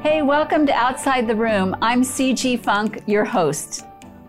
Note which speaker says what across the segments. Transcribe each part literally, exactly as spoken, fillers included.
Speaker 1: Hey, welcome to Outside the Room. I'm C G Funk, your host.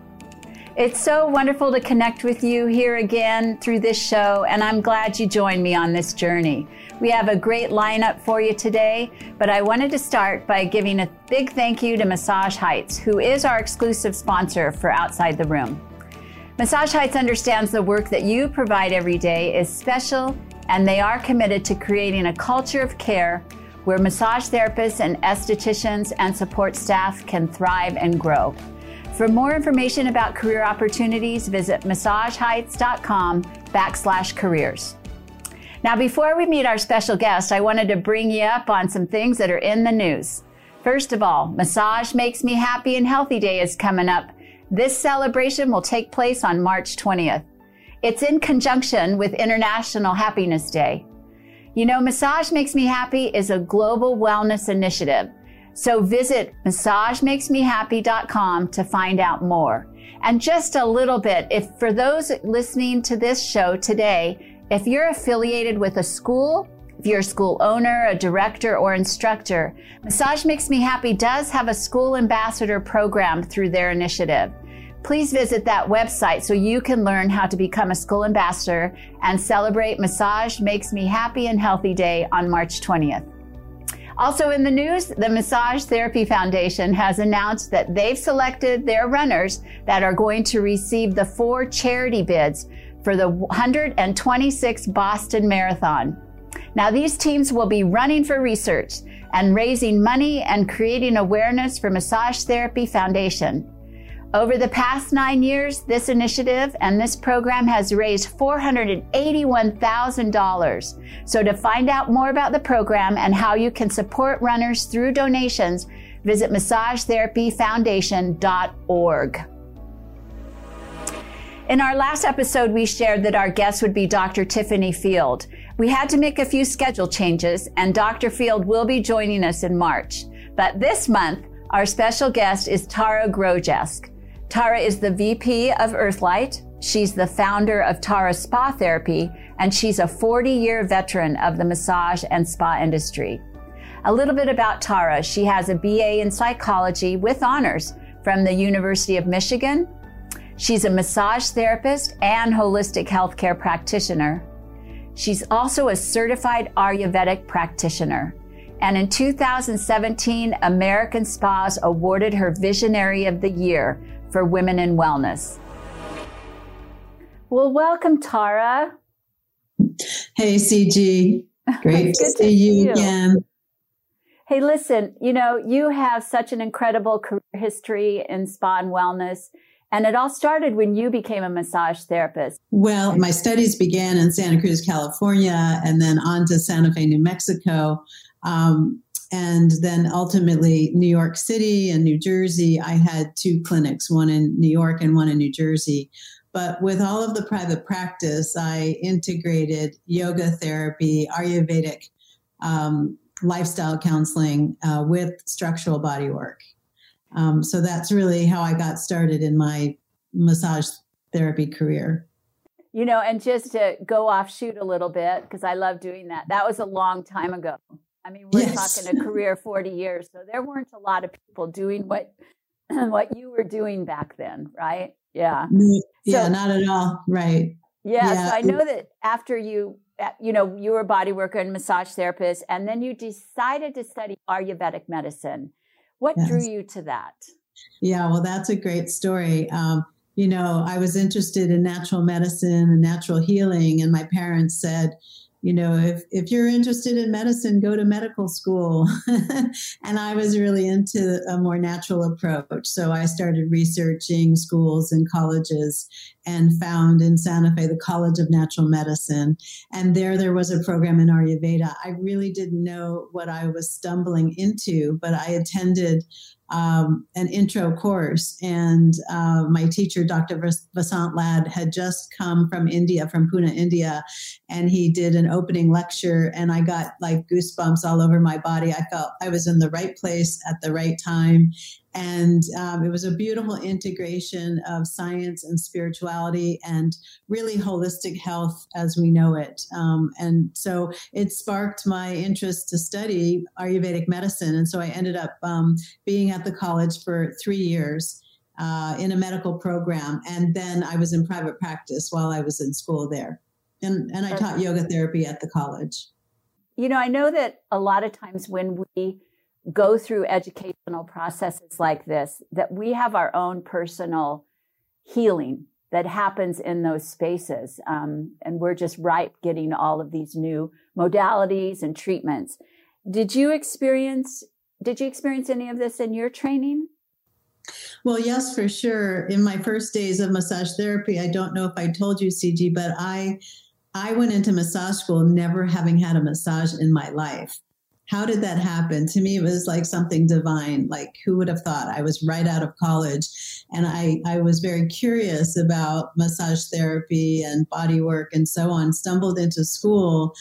Speaker 1: It's so wonderful to connect with you here again through this show, and I'm glad you joined me on this journey. We have a great lineup for you today, but I wanted to start by giving a big thank you to Massage Heights, who is our exclusive sponsor for Outside the Room. Massage Heights understands the work that you provide every day is special, and they are committed to creating a culture of care where massage therapists and estheticians and support staff can thrive and grow. For more information about career opportunities, visit massageheights.com backslash careers. Now, before we meet our special guest, I wanted to bring you up on some things that are in the news. First of all, Massage Makes Me Happy and Healthy Day is coming up. This celebration will take place on March twentieth. It's in conjunction with International Happiness Day. You know, Massage Makes Me Happy is a global wellness initiative. So visit massage makes me happy dot com to find out more. And just a little bit, if for those listening to this show today, if you're affiliated with a school, if you're a school owner, a director, or instructor, Massage Makes Me Happy does have a school ambassador program through their initiative. Please visit that website so you can learn how to become a school ambassador and celebrate Massage Makes Me Happy and Healthy Day on March twentieth. Also in the news, the Massage Therapy Foundation has announced that they've selected their runners that are going to receive the four charity bids for the one hundred twenty-sixth Boston Marathon. Now, these teams will be running for research and raising money and creating awareness for Massage Therapy Foundation. Over the past nine years, this initiative and this program has raised four hundred eighty-one thousand dollars. So to find out more about the program and how you can support runners through donations, visit massage therapy foundation dot org. In our last episode, we shared that our guest would be Doctor Tiffany Field. We had to make a few schedule changes, and Doctor Field will be joining us in March. But this month, our special guest is Tara Grojesk. Tara is the V P of Earthlight. She's the founder of Tara Spa Therapy, and she's a forty-year veteran of the massage and spa industry. A little bit about Tara. She has a B A in psychology with honors from the University of Michigan. She's a massage therapist and holistic healthcare practitioner. She's also a certified Ayurvedic practitioner. And in two thousand seventeen, American Spas awarded her Visionary of the Year for Women in Wellness. Well, welcome, Tara.
Speaker 2: Hey, C G. Great to, see, to see you, you again.
Speaker 1: Hey, listen, you know, you have such an incredible career history in spa and wellness. And it all started when you became a massage therapist.
Speaker 2: Well, my studies began in Santa Cruz, California, and then on to Santa Fe, New Mexico. Um, and then ultimately New York City and New Jersey. I had two clinics, one in New York and one in New Jersey. But with all of the private practice, I integrated yoga therapy, Ayurvedic um, lifestyle counseling uh, with structural body work. Um, so that's really how I got started in my massage therapy career.
Speaker 1: You know, and just to go offshoot a little bit, because I love doing that. That was a long time ago. I mean, we're yes. talking a career forty years. So there weren't a lot of people doing what what you were doing back then, right? Yeah.
Speaker 2: Yeah, so, not at all. Right.
Speaker 1: Yeah, yeah. So I know that after you, you know, you were a body worker and massage therapist, and then you decided to study Ayurvedic medicine. What yes. drew you to that?
Speaker 2: Yeah, well, that's a great story. Um, you know, I was interested in natural medicine and natural healing, and my parents said, you know, if, if you're interested in medicine, go to medical school. And I was really into a more natural approach. So I started researching schools and colleges and found in Santa Fe the College of Natural Medicine. And there, there was a program in Ayurveda. I really didn't know what I was stumbling into, but I attended Um, an intro course. And uh, my teacher, Doctor Vasant Lad, had just come from India, from Pune, India, and he did an opening lecture, and I got like goosebumps all over my body. I felt I was in the right place at the right time. And um, it was a beautiful integration of science and spirituality and really holistic health as we know it. Um, and so it sparked my interest to study Ayurvedic medicine. And so I ended up um, being at the college for three years uh, in a medical program. And then I was in private practice while I was in school there. And, and I taught yoga therapy at the college.
Speaker 1: You know, I know that a lot of times when we go through educational processes like this, that we have our own personal healing that happens in those spaces. Um, and we're just ripe getting all of these new modalities and treatments. Did you experience, did you experience any of this in your training?
Speaker 2: Well, yes, for sure. In my first days of massage therapy, I don't know if I told you, C G, but I, I went into massage school never having had a massage in my life. How did that happen? To me, it was like something divine. Like, who would have thought? I was right out of college, and I, I was very curious about massage therapy and body work and so on. Stumbled into school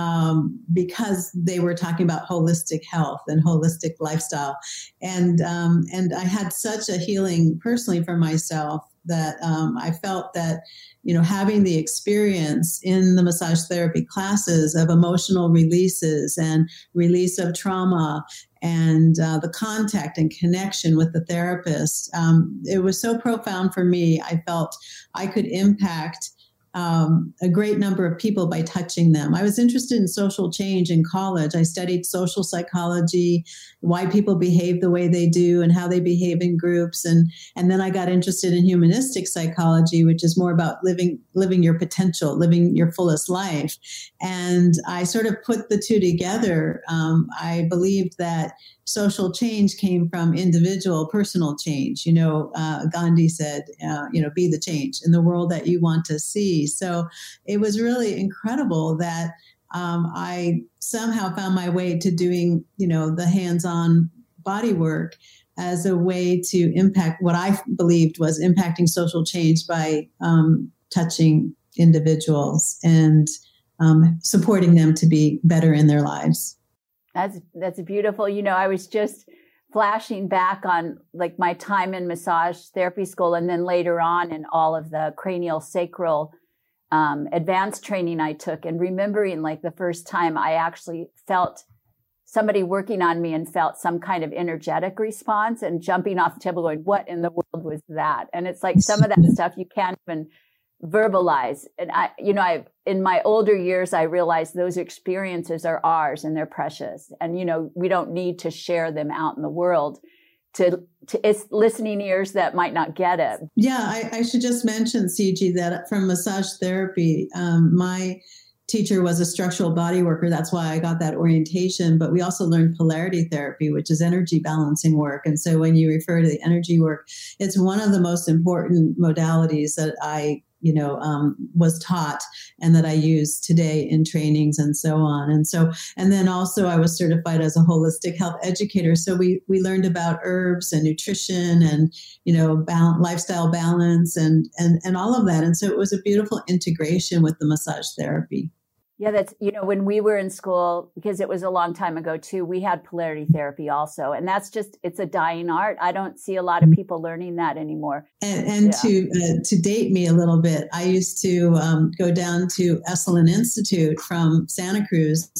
Speaker 2: um, because they were talking about holistic health and holistic lifestyle. And, um, and I had such a healing personally for myself that um, I felt that, you know, having the experience in the massage therapy classes of emotional releases and release of trauma and uh, the contact and connection with the therapist, um, it was so profound for me. I felt I could impact Um, a great number of people by touching them. I was interested in social change in college. I studied social psychology, why people behave the way they do and how they behave in groups. And, and then I got interested in humanistic psychology, which is more about living, living your potential, living your fullest life. And I sort of put the two together. Um, I believed that social change came from individual personal change. You know, uh, Gandhi said, uh, you know, be the change in the world that you want to see. So it was really incredible that um, I somehow found my way to doing, you know, the hands-on body work as a way to impact what I believed was impacting social change by um, touching individuals and um, supporting them to be better in their lives.
Speaker 1: That's that's beautiful. You know, I was just flashing back on like my time in massage therapy school, and then later on in all of the cranial sacral um, advanced training I took, and remembering like the first time I actually felt somebody working on me and felt some kind of energetic response and jumping off the table going, what in the world was that? And it's like some of that stuff you can't even verbalize. And I, you know, I, in my older years, I realized those experiences are ours and they're precious. And, you know, we don't need to share them out in the world to, to it's listening ears that might not get it.
Speaker 2: Yeah. I, I should just mention, C G, that from massage therapy, um, my teacher was a structural body worker. That's why I got that orientation. But we also learned polarity therapy, which is energy balancing work. And so when you refer to the energy work, it's one of the most important modalities that I you know, um, was taught and that I use today in trainings and so on. And so, and then also I was certified as a holistic health educator. So we, we learned about herbs and nutrition and, you know, balance, lifestyle balance and, and, and all of that. And so it was a beautiful integration with the massage therapy.
Speaker 1: Yeah, that's, you know, when we were in school, because it was a long time ago too, we had polarity therapy also. And that's just, it's a dying art. I don't see a lot of people learning that anymore.
Speaker 2: And, and
Speaker 1: yeah.
Speaker 2: to uh, to date me a little bit, I used to um, go down to Esalen Institute from Santa Cruz.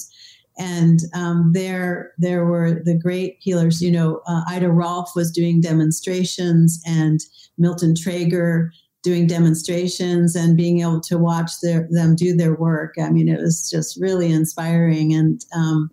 Speaker 2: And um, there, there were the great healers, you know, uh, Ida Rolf was doing demonstrations and Milton Traeger doing demonstrations and being able to watch their, them do their work. I mean, it was just really inspiring. And, um,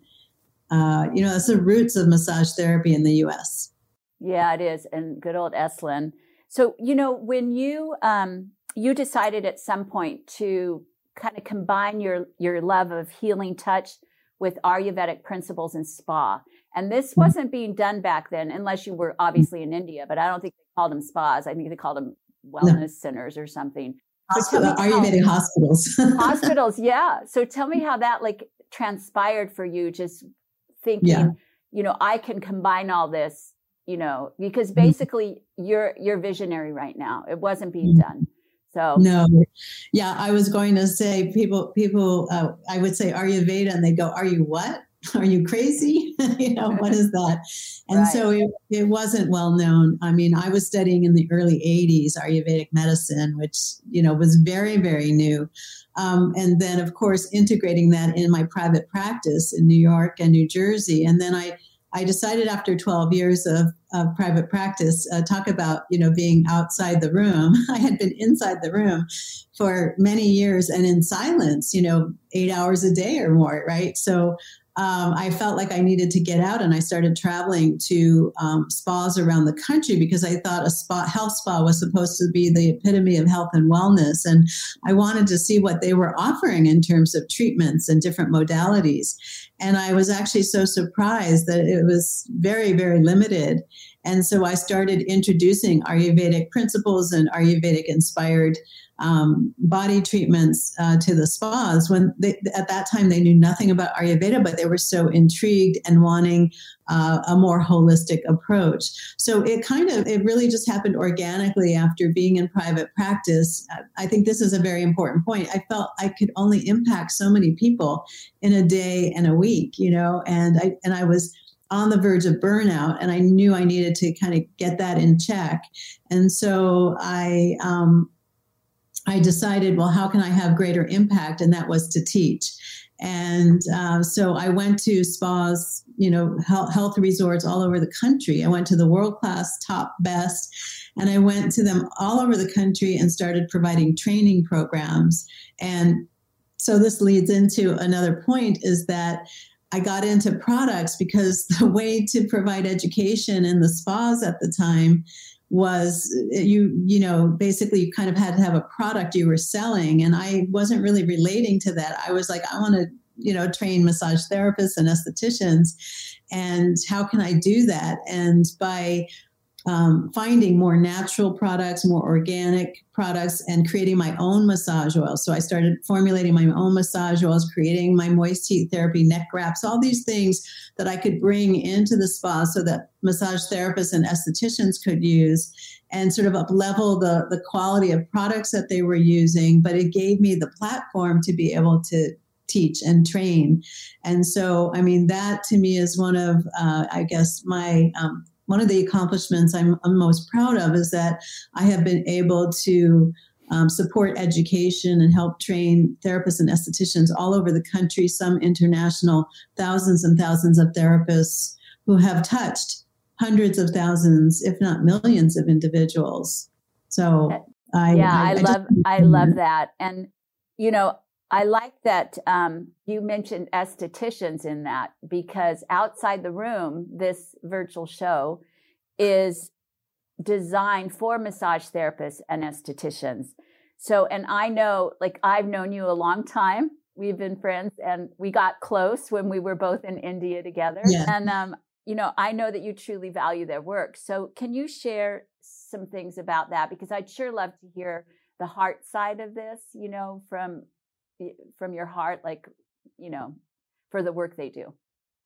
Speaker 2: uh, you know, that's the roots of massage therapy in the U S.
Speaker 1: Yeah, it is. And good old Esalen. So, you know, when you, um, you decided at some point to kind of combine your, your love of healing touch with Ayurvedic principles in spa. And this wasn't being done back then, unless you were obviously in India, but I don't think they called them spas. I think they called them wellness no. centers or something.
Speaker 2: Hospital, so Ayurvedic how, hospitals.
Speaker 1: hospitals, yeah. So tell me how that like transpired for you, just thinking, yeah. you know, I can combine all this, you know, because basically mm-hmm. you're you're visionary right now. It wasn't being mm-hmm. done. So
Speaker 2: no, yeah, I was going to say people people uh, I would say Ayurveda and they go, are you what? are you crazy? You know, what is that? And
Speaker 1: Right.
Speaker 2: so it, it wasn't well known. I mean, I was studying in the early eighties, Ayurvedic medicine, which, you know, was very, very new. Um, and then, of course, integrating that in my private practice in New York and New Jersey. And then I I decided after twelve years of, of private practice, uh, talk about, you know, being outside the room. I had been inside the room for many years and in silence, you know, eight hours a day or more, right? So um, I felt like I needed to get out, and I started traveling to um, spas around the country because I thought a spa, health spa was supposed to be the epitome of health and wellness. And I wanted to see what they were offering in terms of treatments and different modalities. And I was actually so surprised that it was very, very limited. And so I started introducing Ayurvedic principles and Ayurvedic inspired um, body treatments uh, to the spas. When they, at that time they knew nothing about Ayurveda, but they were so intrigued and wanting uh, a more holistic approach. So it kind of, it really just happened organically after being in private practice. I think this is a very important point. I felt I could only impact so many people in a day and a week, you know, and I, and I was on the verge of burnout, and I knew I needed to kind of get that in check. And so I, um, I decided, well, how can I have greater impact? And that was to teach. And uh, so I went to spas, you know, health, health resorts all over the country. I went to the world-class, top, best, and I went to them all over the country and started providing training programs. And so this leads into another point, is that I got into products because the way to provide education in the spas at the time was you, you know, basically you kind of had to have a product you were selling. And I wasn't really relating to that. I was like, I want to, you know, train massage therapists and estheticians. And how can I do that? And by Um, finding more natural products, more organic products, and creating my own massage oil. So I started formulating my own massage oils, creating my moist heat therapy, neck wraps, all these things that I could bring into the spa so that massage therapists and estheticians could use, and sort of up level the, the quality of products that they were using. But it gave me the platform to be able to teach and train. And so, I mean, that to me is one of, uh, I guess, my um, one of the accomplishments I'm, I'm most proud of, is that I have been able to um, support education and help train therapists and estheticians all over the country, some international, thousands and thousands of therapists who have touched hundreds of thousands, if not millions of individuals. So I,
Speaker 1: yeah,
Speaker 2: I,
Speaker 1: I, I love,
Speaker 2: just,
Speaker 1: I love that. And, you know, I like that um, you mentioned estheticians in that, because outside the room, this virtual show is designed for massage therapists and estheticians. So, and I know, like, I've known you a long time. We've been friends, and we got close when we were both in India together.
Speaker 2: Yeah.
Speaker 1: And, um, you know, I know that you truly value their work. So can you share some things about that? Because I'd sure love to hear the heart side of this, you know, from from your heart, like, you know, for the work they do.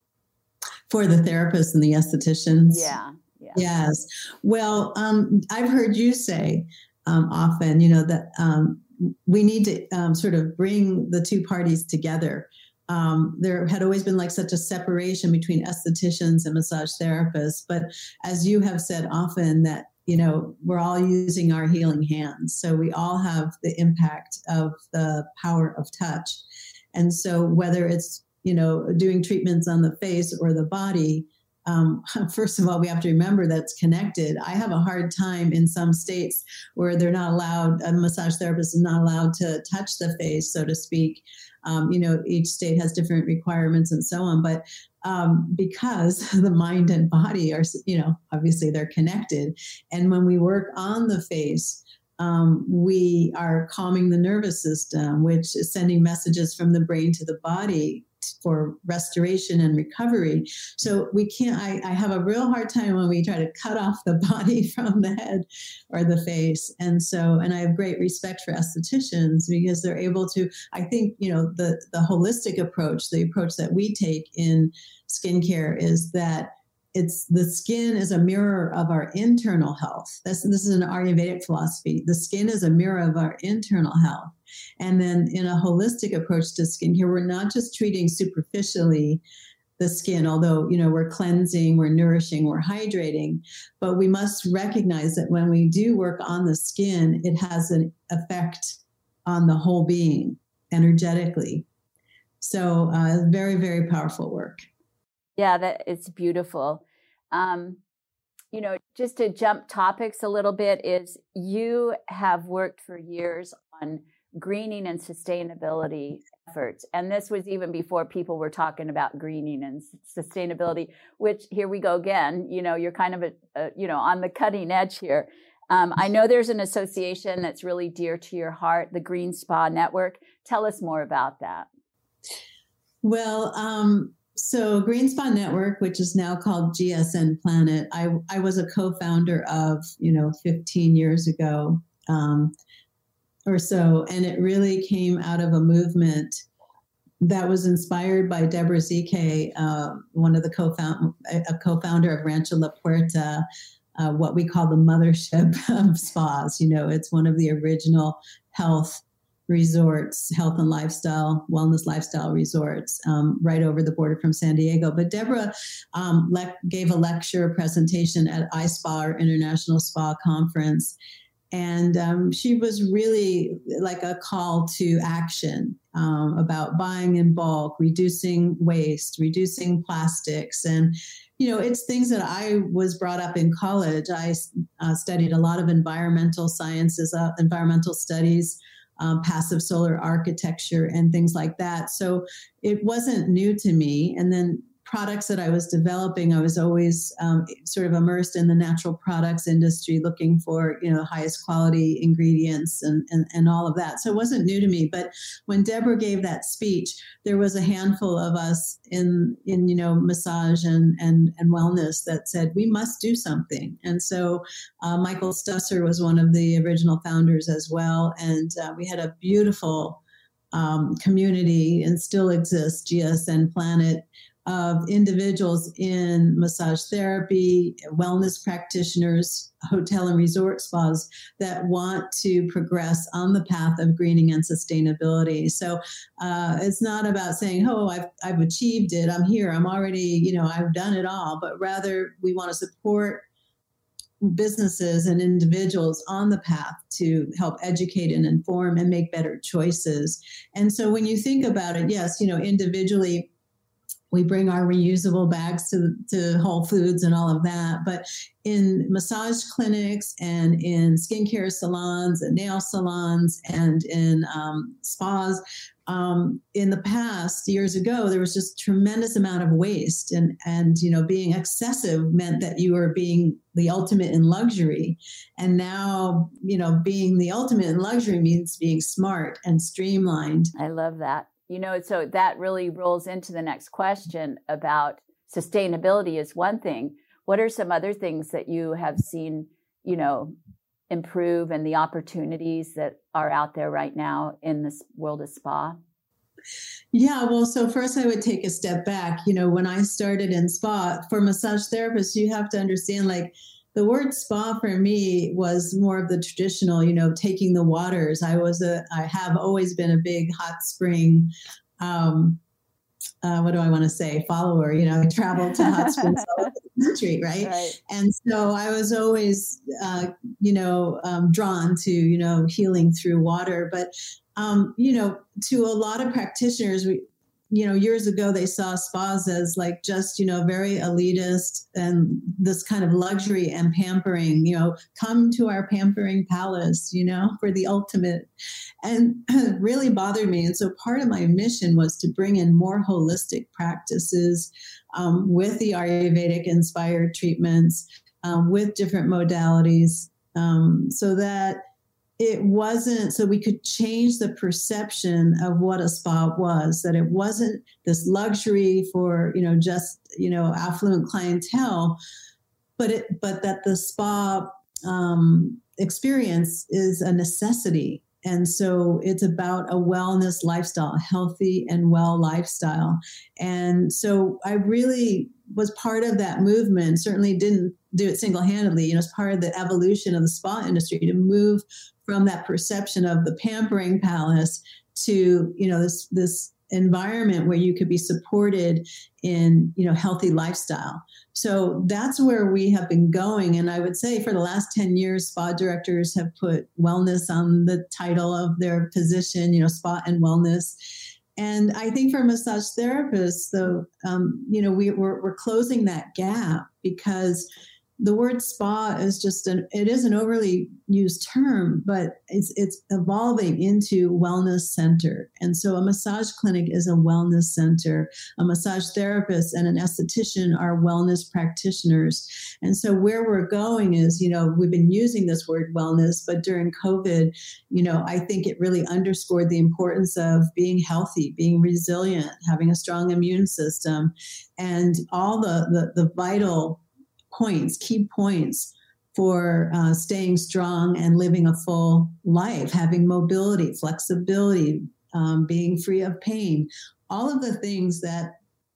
Speaker 2: For the therapists and the estheticians.
Speaker 1: Yeah. Yeah.
Speaker 2: Yes. Well, um, I've heard you say um, often, you know, that um, we need to um, sort of bring the two parties together. Um, there had always been like such a separation between estheticians and massage therapists. But as you have said often, that, you know, we're all using our healing hands. So we all have the impact of the power of touch. And so whether it's, you know, doing treatments on the face or the body, um, first of all, we have to remember that's connected. I have a hard time in some states where they're not allowed, a massage therapist is not allowed to touch the face, so to speak. Um, you know, each state has different requirements and so on. But um, because the mind and body are, you know, obviously they're connected. And when we work on the face, um, we are calming the nervous system, which is sending messages from the brain to the body for restoration and recovery. So we can't, I, I have a real hard time when we try to cut off the body from the head or the face. And so, and I have great respect for estheticians because they're able to, I think, you know, the, the holistic approach, the approach that we take in skincare is that it's the skin is a mirror of our internal health. This, this is an Ayurvedic philosophy. The skin is a mirror of our internal health. And then in a holistic approach to skincare, we're not just treating superficially the skin, although, you know, we're cleansing, we're nourishing, we're hydrating. But we must recognize that when we do work on the skin, it has an effect on the whole being energetically. So uh, very, very powerful work.
Speaker 1: Yeah, that it's beautiful. Um, you know, just to jump topics a little bit, is you have worked for years on greening and sustainability efforts. And this was even before people were talking about greening and sustainability, which here we go again, you know, you're kind of, a, a you know, on the cutting edge here. Um, I know there's an association that's really dear to your heart, the Green Spa Network. Tell us more about that.
Speaker 2: Well, um, so Green Spa Network, which is now called G S N Planet, I, I was a co-founder of, you know, fifteen years ago. Um, or so. And it really came out of a movement that was inspired by Deborah Zike, uh, one of the co-found, a co-founder of Rancho La Puerta, uh, what we call the mothership of spas. You know, it's one of the original health resorts, health and lifestyle, wellness lifestyle resorts, um, right over the border from San Diego. But Deborah um, le- gave a lecture presentation at iSpa, or International Spa Conference. And um, she was really like a call to action um, about buying in bulk, reducing waste, reducing plastics. And, you know, it's things that I was brought up in college. I uh, studied a lot of environmental sciences, uh, environmental studies, um, passive solar architecture, and things like that. So it wasn't new to me. And then products that I was developing, I was always um, sort of immersed in the natural products industry, looking for, you know, highest quality ingredients and, and, and all of that. So it wasn't new to me. But when Deborah gave that speech, there was a handful of us in, in you know, massage and, and, and wellness that said, we must do something. And so uh, Michael Stusser was one of the original founders as well. And uh, we had a beautiful um, community, and still exists, G S N Planet, of individuals in massage therapy, wellness practitioners, hotel and resort spas that want to progress on the path of greening and sustainability. So uh, it's not about saying, oh, I've, I've achieved it, I'm here, I'm already, you know, I've done it all, but rather we want to support businesses and individuals on the path to help educate and inform and make better choices. And so when you think about it, yes, you know, individually, we bring our reusable bags to, to Whole Foods and all of that. But in massage clinics and in skincare salons and nail salons and in um, spas, um, in the past, years ago, there was just tremendous amount of waste. And, and, you know, being excessive meant that you were being the ultimate in luxury. And now, you know, being the ultimate in luxury means being smart and streamlined.
Speaker 1: I love that. You know, so that really rolls into the next question about sustainability is one thing. What are some other things that you have seen, you know, improve, and the opportunities that are out there right now in this world of spa?
Speaker 2: Yeah, well, so first I would take a step back. You know, when I started in spa, for massage therapists, you have to understand, like, the word spa for me was more of the traditional, you know, taking the waters. I was a, I have always been a big hot spring, um, uh, what do I want to say, follower. You know, I traveled to hot springs all over the country, right? right? And so I was always, uh, you know, um, drawn to, you know, healing through water. But, um, you know, to a lot of practitioners, we, you know, years ago, they saw spas as like just, you know, very elitist and this kind of luxury and pampering, you know, come to our pampering palace, you know, for the ultimate. And it really bothered me. And so part of my mission was to bring in more holistic practices um, with the Ayurvedic inspired treatments, um, with different modalities, um, so that it wasn't, so we could change the perception of what a spa was, that it wasn't this luxury for, you know, just, you know, affluent clientele, but it, but that the spa um, experience is a necessity. And so it's about a wellness lifestyle, a healthy and well lifestyle. And so I really was part of that movement, certainly didn't do it single-handedly, you know, as part of the evolution of the spa industry to move from that perception of the pampering palace to, you know, this, this environment where you could be supported in, you know, healthy lifestyle. So that's where we have been going. And I would say for the last ten years, spa directors have put wellness on the title of their position, you know, spa and wellness. And I think for massage therapists, though, um, you know, we, we're, we're closing that gap, because the word spa is just an, it is an overly used term, but it's it's evolving into wellness center. And so a massage clinic is a wellness center. A massage therapist and an esthetician are wellness practitioners. And so where we're going is, you know, we've been using this word wellness, but during COVID, you know, I think it really underscored the importance of being healthy, being resilient, having a strong immune system, and all the the, the vital points, key points for uh, staying strong and living a full life, having mobility, flexibility, um, being free of pain, all of the things that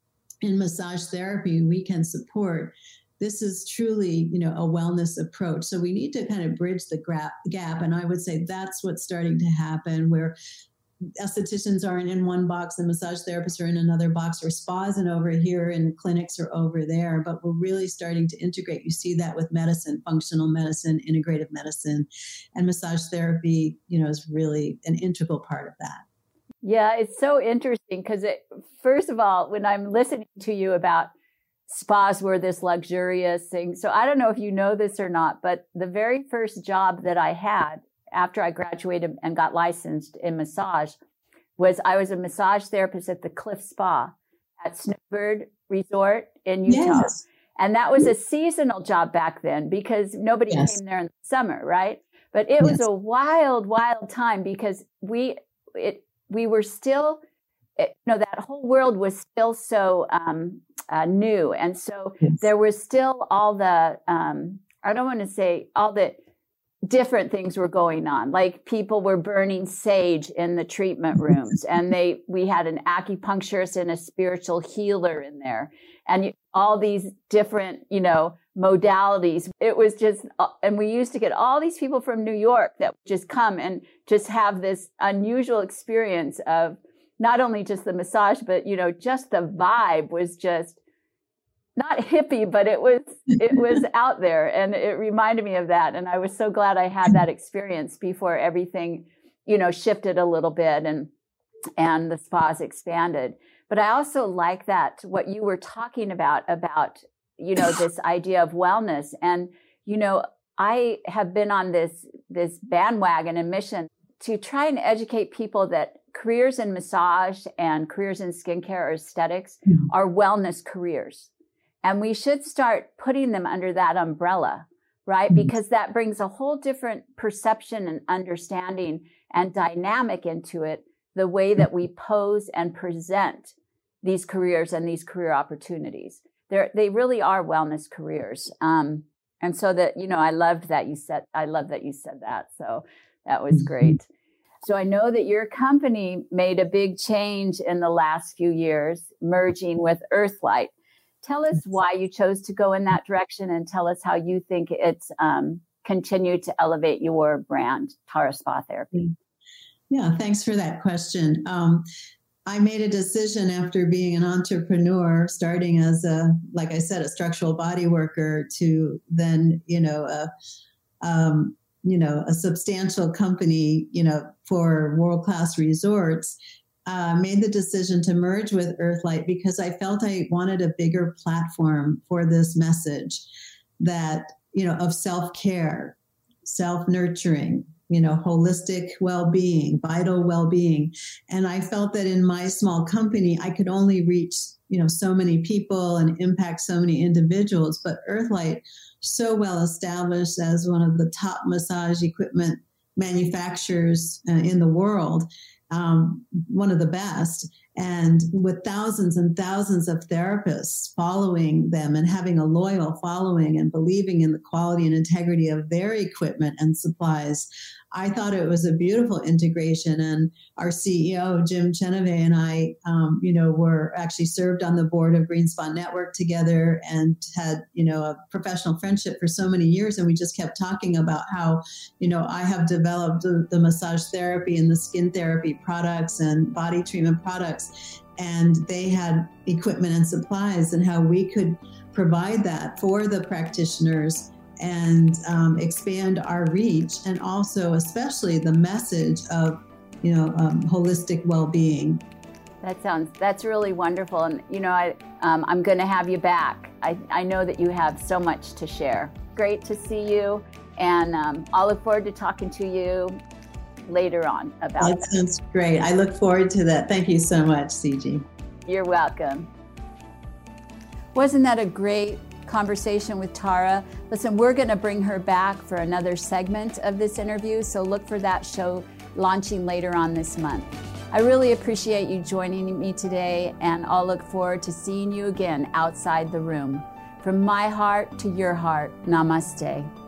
Speaker 2: in massage therapy we can support. This is truly, you know, a wellness approach. So we need to kind of bridge the gap. And I would say that's what's starting to happen, where estheticians are in one box and massage therapists are in another box, or spas and over here and clinics are over there. But we're really starting to integrate. You see that with medicine, functional medicine, integrative medicine, and massage therapy, you know, is really an integral part of that.
Speaker 1: Yeah, it's so interesting because it, first of all, when I'm listening to you about spas were this luxurious thing. So I don't know if you know this or not, but the very first job that I had after I graduated and got licensed in massage was I was a massage therapist at the Cliff Spa at Snowbird Resort in Utah.
Speaker 2: Yes.
Speaker 1: And that was a seasonal job back then because nobody yes. came there in the summer, right? But it was yes. a wild, wild time because we it we were still, it, you know, that whole world was still so um, uh, new. And so yes. there was still all the, um, I don't want to say all the, different things were going on. Like people were burning sage in the treatment rooms, and they we had an acupuncturist and a spiritual healer in there, and all these different, you know, modalities. It was just, and we used to get all these people from New York that would just come and just have this unusual experience of not only just the massage, but, you know, just the vibe was just not hippie, but it was, it was out there, and it reminded me of that. And I was so glad I had that experience before everything, you know, shifted a little bit and, and the spas expanded. But I also like that, what you were talking about, about, you know, this idea of wellness. And, you know, I have been on this, this bandwagon and mission to try and educate people that careers in massage and careers in skincare or aesthetics are wellness careers. And we should start putting them under that umbrella, right? Mm-hmm. Because that brings a whole different perception and understanding and dynamic into it, the way that we pose and present these careers and these career opportunities. They're, they really are wellness careers. Um, and so that, you know, I loved that you said, I love that you said that. So that was great. So I know that your company made a big change in the last few years, merging with Earthlight. Tell us why you chose to go in that direction, and tell us how you think it's um, continued to elevate your brand, Tara Spa Therapy.
Speaker 2: Yeah, thanks for that question. Um, I made a decision after being an entrepreneur, starting as a, like I said, a structural body worker, to then, you know, a, um, you know, a substantial company, you know, for world-class resorts. Uh, made the decision to merge with Earthlight because I felt I wanted a bigger platform for this message that, you know, of self-care, self-nurturing, you know, holistic well-being, vital well-being. And I felt that in my small company, I could only reach, you know, so many people and impact so many individuals. But Earthlight, so well established as one of the top massage equipment manufacturers uh, in the world, Um, one of the best, and with thousands and thousands of therapists following them and having a loyal following and believing in the quality and integrity of their equipment and supplies, I thought it was a beautiful integration. And our C E O, Jim Cheneve, and I, um, you know, were actually served on the board of Greenspot Network together and had, you know, a professional friendship for so many years. And we just kept talking about how, you know, I have developed the, the massage therapy and the skin therapy products and body treatment products. And they had equipment and supplies, and how we could provide that for the practitioners and um, expand our reach, and also especially the message of, you know, um, holistic well-being.
Speaker 1: That sounds, that's really wonderful. And, you know, I, um, I'm going to have you back. I, I know that you have so much to share. Great to see you. And um, I'll look forward to talking to you later on about
Speaker 2: that. That sounds great. I look forward to that. Thank you so much, C G.
Speaker 1: You're welcome. Wasn't that a great conversation with Tara? Listen, we're going to bring her back for another segment of this interview, so look for that show launching later on this month. I really appreciate you joining me today, and I'll look forward to seeing you again outside the room. From my heart to your heart, namaste.